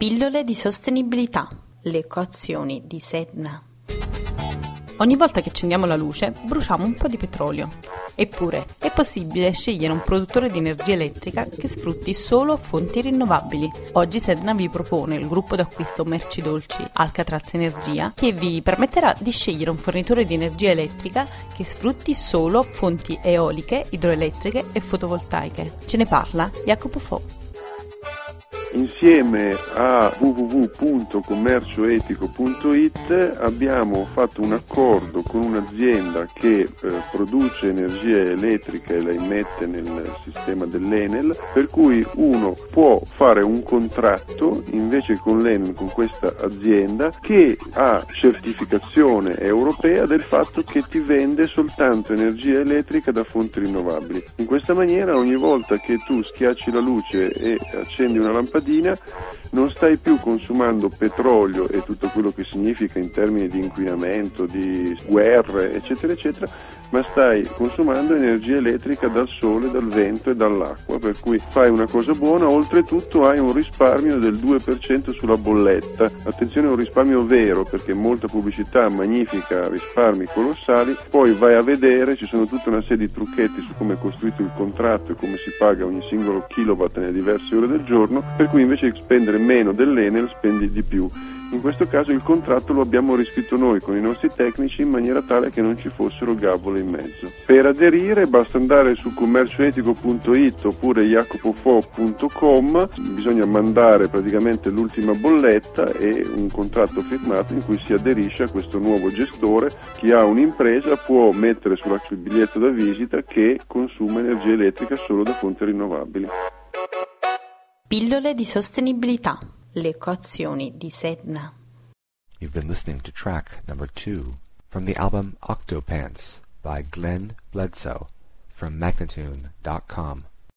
Pillole di sostenibilità, le equazioni di Sedna. Ogni volta che accendiamo la luce, bruciamo un po' di petrolio. Eppure, è possibile scegliere un produttore di energia elettrica che sfrutti solo fonti rinnovabili. Oggi Sedna vi propone il gruppo d'acquisto merci dolci Alcatraz Energia, che vi permetterà di scegliere un fornitore di energia elettrica che sfrutti solo fonti eoliche, idroelettriche e fotovoltaiche. Ce ne parla Jacopo Fo. Insieme a www.commercioetico.it abbiamo fatto un accordo con un'azienda che produce energia elettrica e la immette nel sistema dell'Enel, per cui uno può fare un contratto invece con l'Enel, con questa azienda, che ha certificazione europea del fatto che ti vende soltanto energia elettrica da fonti rinnovabili. In questa maniera ogni volta che tu schiacci la luce e accendi una lampadina non stai più consumando petrolio e tutto quello che significa in termini di inquinamento, di guerre, eccetera, eccetera, ma stai consumando energia elettrica dal sole, dal vento e dall'acqua, per cui fai una cosa buona, oltretutto hai un risparmio del 2% sulla bolletta. Attenzione, è un risparmio vero, perché molta pubblicità magnifica risparmi colossali, poi vai a vedere, ci sono tutta una serie di trucchetti su come è costruito il contratto e come si paga ogni singolo kilowatt nelle diverse ore del giorno, per cui invece di spendere meno dell'Enel spendi di più. In questo caso il contratto lo abbiamo riscritto noi con i nostri tecnici in maniera tale che non ci fossero gavole in mezzo. Per aderire basta andare su commercioetico.it oppure jacopofo.com, bisogna mandare praticamente l'ultima bolletta e un contratto firmato in cui si aderisce a questo nuovo gestore. Chi ha un'impresa può mettere sul biglietto da visita che consuma energia elettrica solo da fonti rinnovabili. Pillole di sostenibilità, le equazioni di Sedna. You've been listening to track number 2 from the album Octopants by Glenn Bledsoe from Magnatune.com.